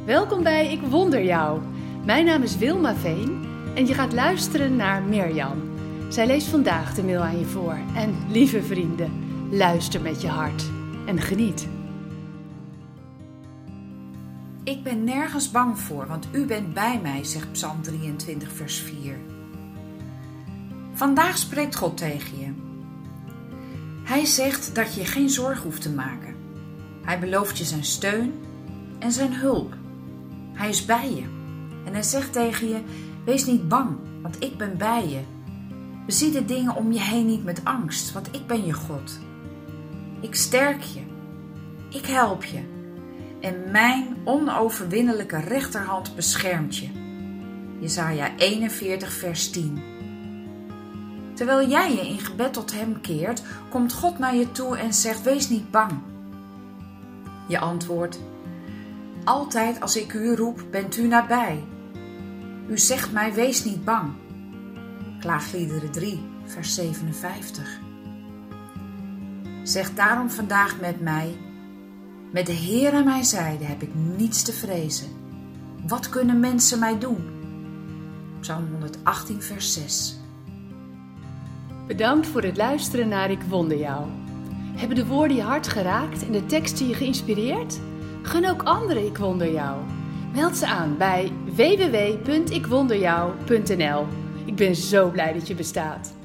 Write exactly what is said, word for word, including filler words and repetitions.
Welkom bij Ik Wonder Jou. Mijn naam is Wilma Veen en je gaat luisteren naar Mirjam. Zij leest vandaag de mail aan je voor. En lieve vrienden, luister met je hart en geniet. Ik ben nergens bang voor, want u bent bij mij, zegt Psalm drieëntwintig vers vier. Vandaag spreekt God tegen je. Hij zegt dat je je geen zorgen hoeft te maken. Hij belooft je zijn steun en zijn hulp. Hij is bij je. En hij zegt tegen je, wees niet bang, want ik ben bij je. Bezie de dingen om je heen niet met angst, want ik ben je God. Ik sterk je. Ik help je. En mijn onoverwinnelijke rechterhand beschermt je. Jesaja eenenveertig vers tien. Terwijl jij je in gebed tot hem keert, komt God naar je toe en zegt, wees niet bang. Je antwoordt, altijd als ik u roep, bent u nabij. U zegt mij, wees niet bang. Klaagliederen drie, vers zevenenvijftig. Zeg daarom vandaag met mij, met de Heer aan mijn zijde heb ik niets te vrezen. Wat kunnen mensen mij doen? Psalm honderdachttien, vers zes. Bedankt voor het luisteren naar Ik Wonder Jou. Hebben de woorden je hart geraakt en de teksten je geïnspireerd? Gun ook anderen Ik Wonder Jou. Meld ze aan bij w w w punt ik wonder jou punt n l. Ik ben zo blij dat je bestaat.